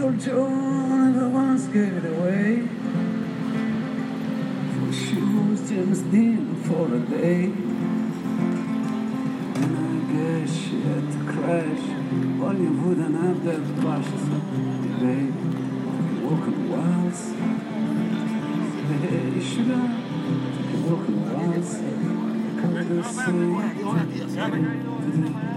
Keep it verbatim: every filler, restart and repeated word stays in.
Uncle John never once gave it away. For shoes, James Dean for a day. And I guess she had to crash. Or you wouldn't have that crashes, babe. Walking wilds. Hey, sugar. Walking wilds. Come to say.